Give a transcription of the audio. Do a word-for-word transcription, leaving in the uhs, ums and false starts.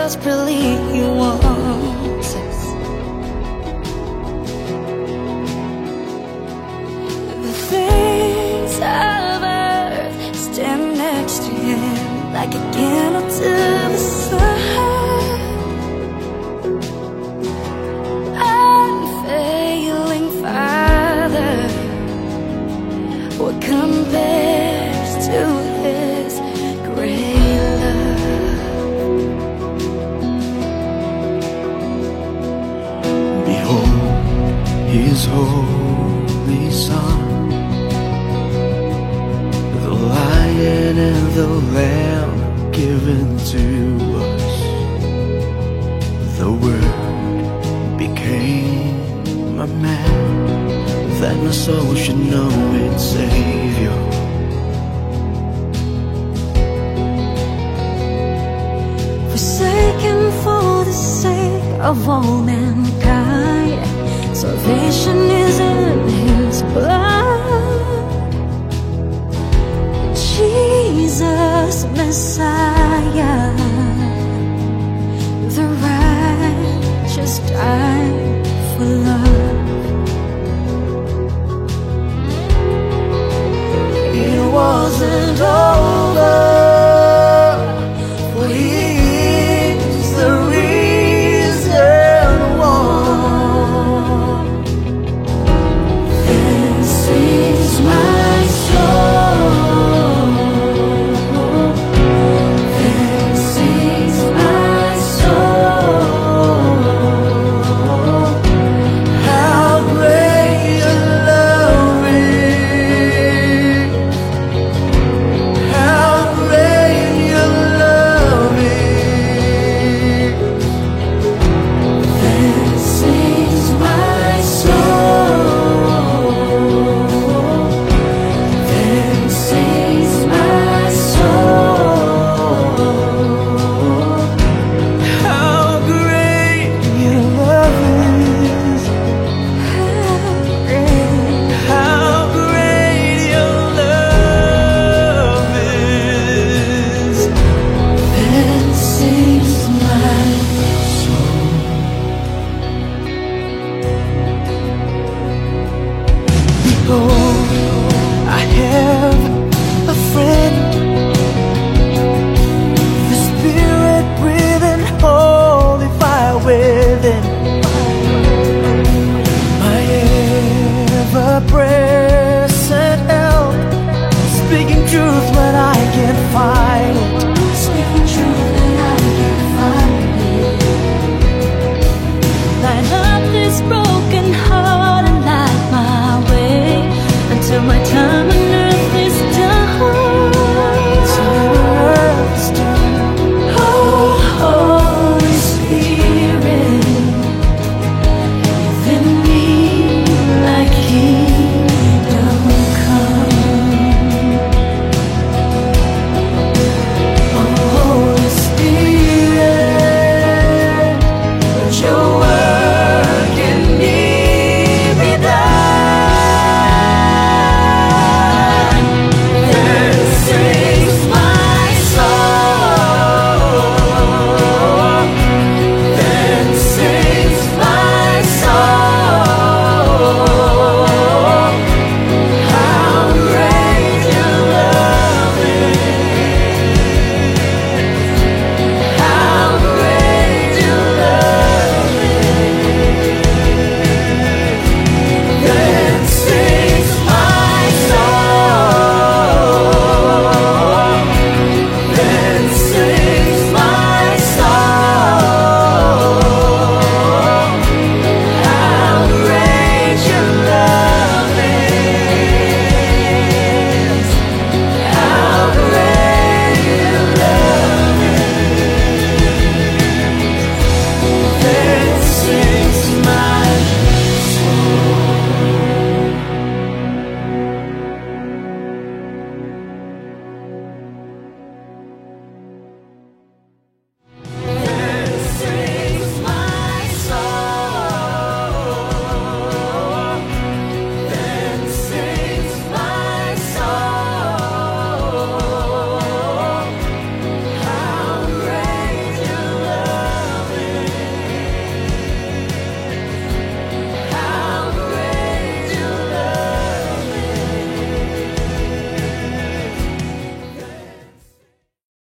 desperately wants. The things of earth stand next to him like a candle to the sun. Unfailing Father, what compares to his great love? Behold his holy Son, the Lion and the Lamb given to us. The Word became a man, that my soul should know its Savior. Forsaken for the sake of all mankind, salvation is in his blood. Jesus Messiah, the righteous died for love. It wasn't over, for he is the reason why. This is my soul, this is my soul. How great your love is, how great your love is. This is my soul, this is my soul. How great your love is, how great your love is. This is my soul. Behold, I have a friend, the Spirit breathing holy fire within, my ever-present help, speaking truth when I can't find